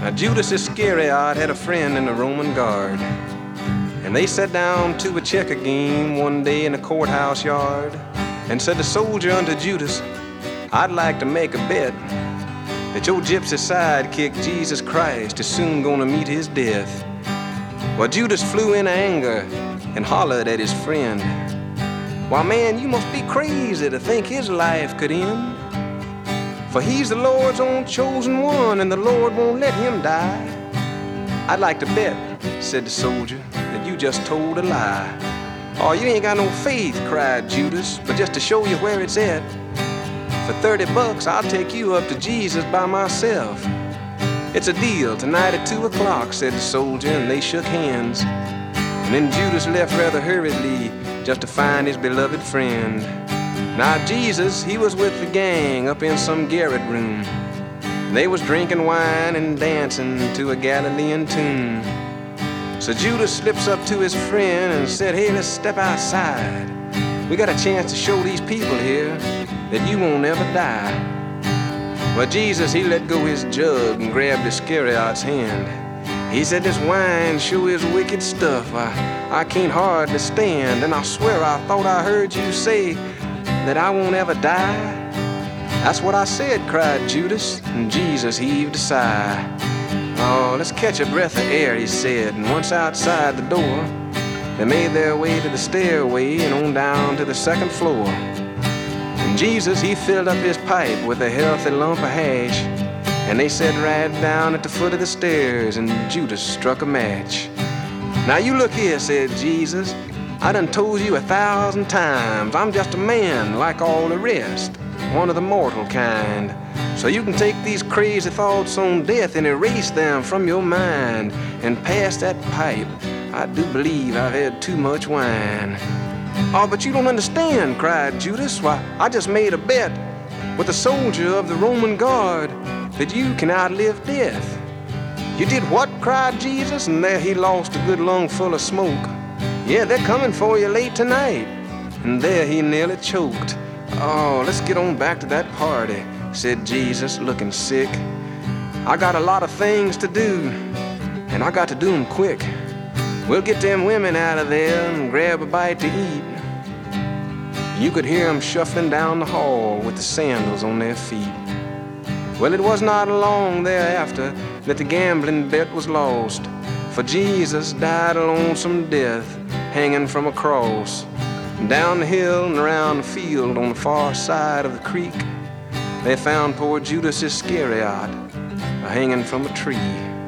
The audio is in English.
Judas Iscariot had a friend in the Roman guard, and they sat down to a checker game one day in the courthouse yard. And said the soldier unto Judas, I'd like to make a bet that your gypsy sidekick Jesus Christ is soon gonna meet his death. Well, Judas flew in anger and hollered at his friend, why, man, you must be crazy to think his life could end. For he's the Lord's own chosen one, and the Lord won't let him die. I'd like to bet, said the soldier, that you just told a lie. Oh, you ain't got no faith, cried Judas, but just to show you where it's at, for $30 I'll take you up to Jesus by myself. It's a deal tonight at 2 o'clock, said the soldier, and they shook hands. And then Judas left rather hurriedly just to find his beloved friend. Now Jesus, he was with the gang up in some garret room. They was drinking wine and dancing to a Galilean tune. So Judas slips up to his friend and said, hey, let's step outside. We got a chance to show these people here that you won't ever die. Well, Jesus, he let go his jug and grabbed Iscariot's hand. He said, this wine sure is wicked stuff. I can't hardly stand, and I swear I thought I heard you say that I won't ever die. That's what I said, cried Judas, and Jesus heaved a sigh. Oh, let's catch a breath of air, he said, and once outside the door, they made their way to the stairway and on down to the second floor. And Jesus, he filled up his pipe with a healthy lump of hash, and they sat right down at the foot of the stairs, and Judas struck a match. Now you look here, said Jesus, I done told you 1,000 times, I'm just a man like all the rest, one of the mortal kind. So you can take these crazy thoughts on death and erase them from your mind, and pass that pipe. I do believe I've had too much wine. Oh, but you don't understand, cried Judas. Why, I just made a bet with a soldier of the Roman guard that you can outlive death. You did what? Cried Jesus, and there he lost a good lungful of smoke. Yeah, they're coming for you late tonight. And there he nearly choked. Oh, let's get on back to that party, said Jesus, looking sick. I got a lot of things to do, and I got to do them quick. We'll get them women out of there and grab a bite to eat. You could hear them shuffling down the hall with the sandals on their feet. Well, it was not long thereafter that the gambling bet was lost, for Jesus died a lonesome death hanging from a cross. Down the hill and around the field on the far side of the creek, they found poor Judas Iscariot hanging from a tree.